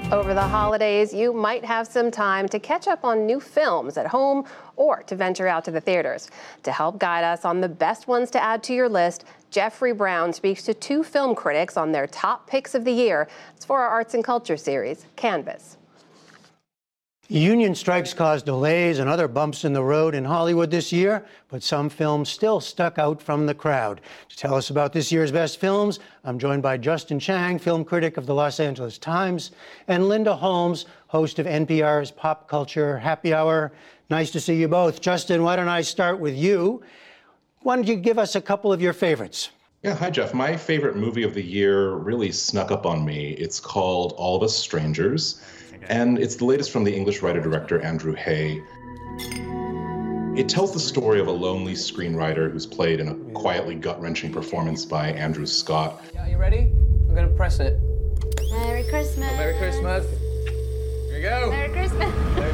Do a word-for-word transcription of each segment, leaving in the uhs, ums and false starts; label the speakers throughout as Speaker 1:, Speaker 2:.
Speaker 1: Over the holidays, you might have some time to catch up on new films at home or to venture out to the theaters. To help guide us on the best ones to add to your list, Jeffrey Brown speaks to two film critics on their top picks of the year. It's for our Arts and Culture series, Canvas.
Speaker 2: Union strikes caused delays and other bumps in the road in Hollywood this year, but some films still stuck out from the crowd. To tell us about this year's best films, I'm joined by Justin Chang, film critic of the Los Angeles Times, and Linda Holmes, host of N P R's Pop Culture Happy Hour. Nice to see you both. Justin, why don't I start with you? Why don't you give us a couple of your favorites?
Speaker 3: Yeah, hi, Jeff. My favorite movie of the year really snuck up on me. It's called All of Us Strangers, and it's the latest from the English writer-director Andrew Hay. It tells the story of a lonely screenwriter who's played in a quietly gut-wrenching performance by Andrew Scott.
Speaker 4: Yeah, you ready? I'm gonna press it.
Speaker 5: Merry Christmas.
Speaker 4: Oh, Merry Christmas. Here you go.
Speaker 5: Merry Christmas.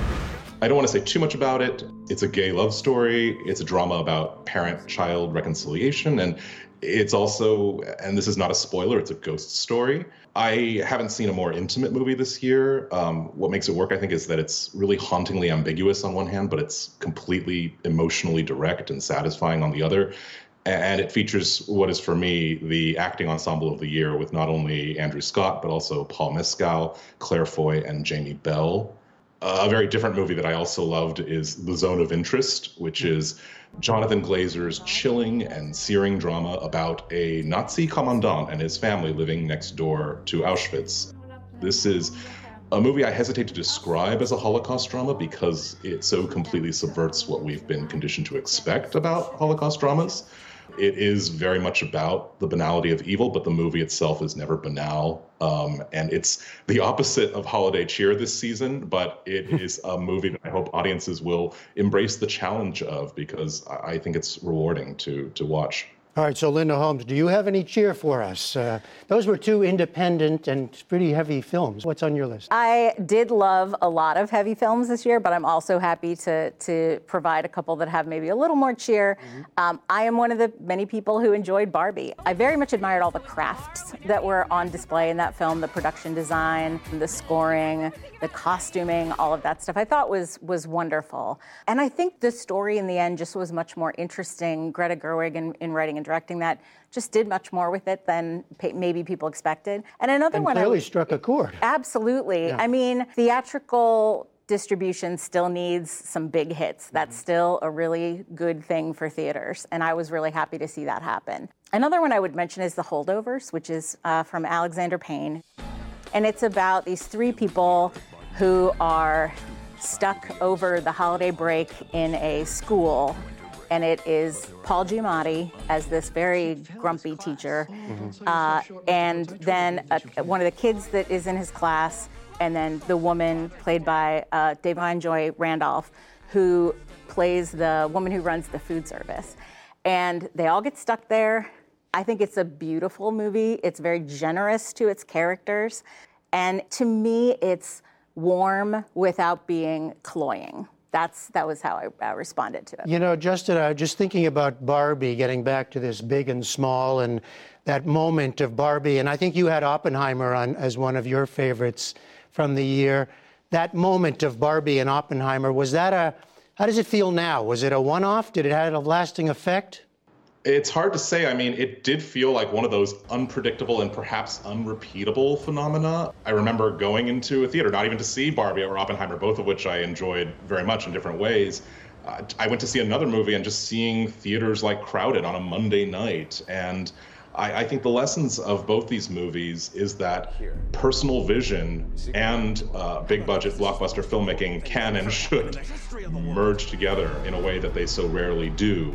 Speaker 3: I don't want to say too much about it. It's a gay love story. It's a drama about parent-child reconciliation, and it's also, and this is not a spoiler, it's a ghost story. I haven't seen a more intimate movie this year. Um, what makes it work, I think, is that it's really hauntingly ambiguous on one hand, but it's completely emotionally direct and satisfying on the other. And it features what is, for me, the acting ensemble of the year with not only Andrew Scott, but also Paul Mescal, Claire Foy, and Jamie Bell. Uh, a very different movie that I also loved is The Zone of Interest, which is Jonathan Glazer's chilling and searing drama about a Nazi commandant and his family living next door to Auschwitz. This is a movie I hesitate to describe as a Holocaust drama because it so completely subverts what we've been conditioned to expect about Holocaust dramas. It is very much about the banality of evil, but the movie itself is never banal. Um, and it's the opposite of holiday cheer this season, but it is a movie that I hope audiences will embrace the challenge of, because I think it's rewarding to to watch.
Speaker 2: All right, so Linda Holmes, do you have any cheer for us? Uh, those were two independent and pretty heavy films. What's on your list?
Speaker 6: I did love a lot of heavy films this year, but I'm also happy to to provide a couple that have maybe a little more cheer. Mm-hmm. Um, I am one of the many people who enjoyed Barbie. I very much admired all the crafts that were on display in that film, the production design, the scoring, the costuming, all of that stuff I thought was was wonderful. And I think the story in the end just was much more interesting. Greta Gerwig in, in writing and directing that just did much more with it than maybe people expected. And another
Speaker 2: and
Speaker 6: one
Speaker 2: clearly
Speaker 6: I,
Speaker 2: struck a chord.
Speaker 6: Absolutely.
Speaker 2: Yeah.
Speaker 6: I mean, theatrical distribution still needs some big hits. That's still a really good thing for theaters, and I was really happy to see that happen. Another one I would mention is The Holdovers, which is uh, from Alexander Payne, and it's about these three people who are stuck over the holiday break in a school. And it is Paul Giamatti as this very grumpy teacher, mm-hmm. uh, and then a, one of the kids that is in his class, and then the woman played by uh, Da'Vine Joy Randolph, who plays the woman who runs the food service. And they all get stuck there. I think it's a beautiful movie. It's very generous to its characters. And to me, it's warm without being cloying. That's, that was how I uh, responded to it.
Speaker 2: You know, Justin, I was just thinking about Barbie, getting back to this big and small and that moment of Barbie. And I think you had Oppenheimer on as one of your favorites from the year. That moment of Barbie and Oppenheimer, was that a, how does it feel now? Was it a one-off? Did it have a lasting effect?
Speaker 3: It's hard to say. I mean, it did feel like one of those unpredictable and perhaps unrepeatable phenomena. I remember going into a theater, not even to see Barbie or Oppenheimer, both of which I enjoyed very much in different ways. Uh, I went to see another movie and just seeing theaters like crowded on a Monday night. And I, I think the lessons of both these movies is that personal vision and uh, big budget blockbuster filmmaking can and should merge together in a way that they so rarely do.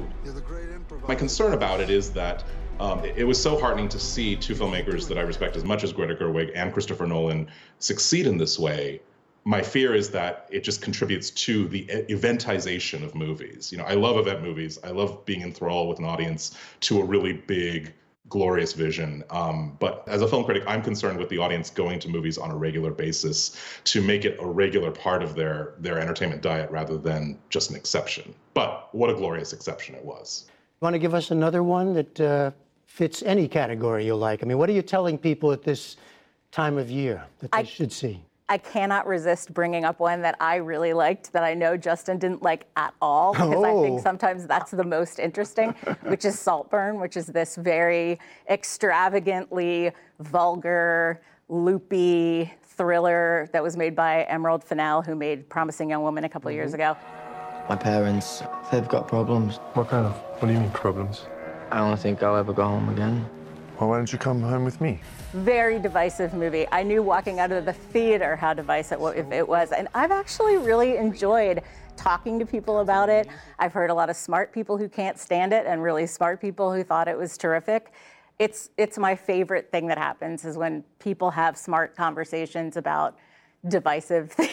Speaker 3: My concern about it is that um, it, it was so heartening to see two filmmakers that I respect as much as Greta Gerwig and Christopher Nolan succeed in this way. My fear is that it just contributes to the eventization of movies. You know, I love event movies. I love being enthralled with an audience to a really big, glorious vision. Um, but as a film critic, I'm concerned with the audience going to movies on a regular basis to make it a regular part of their, their entertainment diet rather than just an exception. But what a glorious exception it was.
Speaker 2: Want to give us another one that uh, fits any category you like? I mean, what are you telling people at this time of year that they
Speaker 6: I,
Speaker 2: should see?
Speaker 6: I cannot resist bringing up one that I really liked that I know Justin didn't like at all, because oh. I think sometimes that's the most interesting, which is Saltburn, which is this very extravagantly vulgar, loopy thriller that was made by Emerald Fennell, who made Promising Young Woman a couple mm-hmm. years ago.
Speaker 5: My parents, they've got problems.
Speaker 7: What kind of? What do you mean problems?
Speaker 5: I don't think I'll ever go home again.
Speaker 7: Well, why don't you come home with me?
Speaker 6: Very divisive movie. I knew walking out of the theater how divisive it was, and I've actually really enjoyed talking to people about it. I've heard a lot of smart people who can't stand it and really smart people who thought it was terrific. It's it's my favorite thing that happens is when people have smart conversations about divisive things.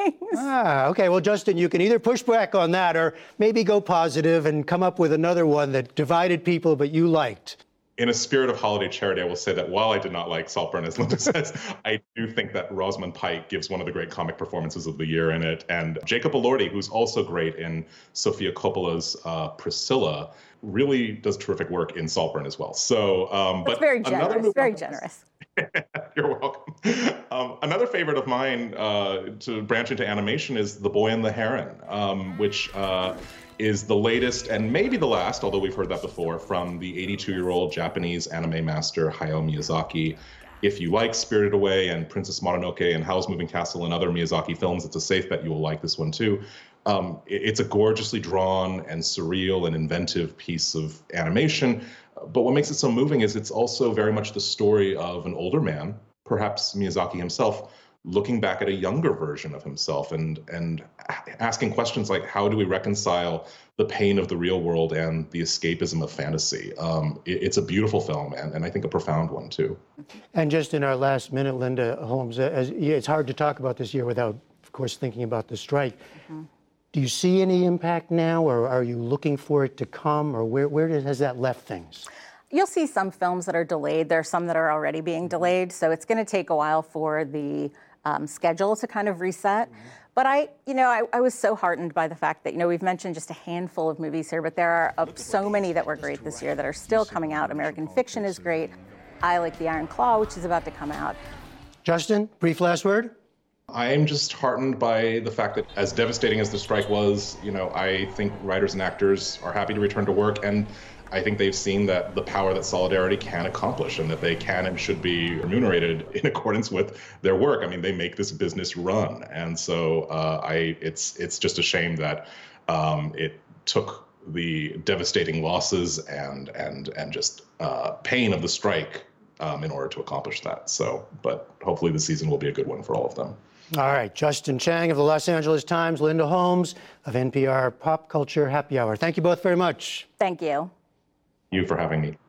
Speaker 2: Ah, okay. Well, Justin, you can either push back on that or maybe go positive and come up with another one that divided people but you liked.
Speaker 3: In a spirit of holiday charity, I will say that while I did not like Saltburn, as Linda says, I do think that Rosamund Pike gives one of the great comic performances of the year in it. And Jacob Elordi, who's also great in Sofia Coppola's uh, Priscilla, really does terrific work in Saltburn as well. So, um,
Speaker 6: That's
Speaker 3: but
Speaker 6: very generous. Very generous.
Speaker 3: You're welcome. Um, another favorite of mine uh, to branch into animation is The Boy and the Heron, um, which uh, is the latest and maybe the last, although we've heard that before, from the eighty-two-year-old Japanese anime master Hayao Miyazaki. If you like Spirited Away and Princess Mononoke and Howl's Moving Castle and other Miyazaki films, it's a safe bet you will like this one too. Um, it, it's a gorgeously drawn and surreal and inventive piece of animation. But what makes it so moving is it's also very much the story of an older man, perhaps Miyazaki himself, looking back at a younger version of himself and and asking questions like, how do we reconcile the pain of the real world and the escapism of fantasy? Um, it, it's a beautiful film, and, and I think a profound one, too.
Speaker 2: And just in our last minute, Linda Holmes, as, it's hard to talk about this year without, of course, thinking about the strike. Mm-hmm. Do you see any impact now, or are you looking for it to come, or where, where does, has that left things?
Speaker 6: You'll see some films that are delayed. There are some that are already being delayed, so it's going to take a while for the um, schedule to kind of reset. Mm-hmm. But I, you know, I, I was so heartened by the fact that, you know, we've mentioned just a handful of movies here, but there are uh, so many that were great this year that are still coming out. American Fiction is great. I like The Iron Claw, which is about to come out.
Speaker 2: Justin, brief last word?
Speaker 3: I am just heartened by the fact that, as devastating as the strike was, you know, I think writers and actors are happy to return to work, and I think they've seen that the power that solidarity can accomplish and that they can and should be remunerated in accordance with their work. I mean, they make this business run. And so uh, I, it's it's just a shame that um, it took the devastating losses and and and just uh, pain of the strike um, in order to accomplish that. So, but hopefully the season will be a good one for all of them.
Speaker 2: All right, Justin Chang of the Los Angeles Times, Linda Holmes of N P R Pop Culture Happy Hour. Thank you both very much.
Speaker 6: Thank you.
Speaker 3: You for having me.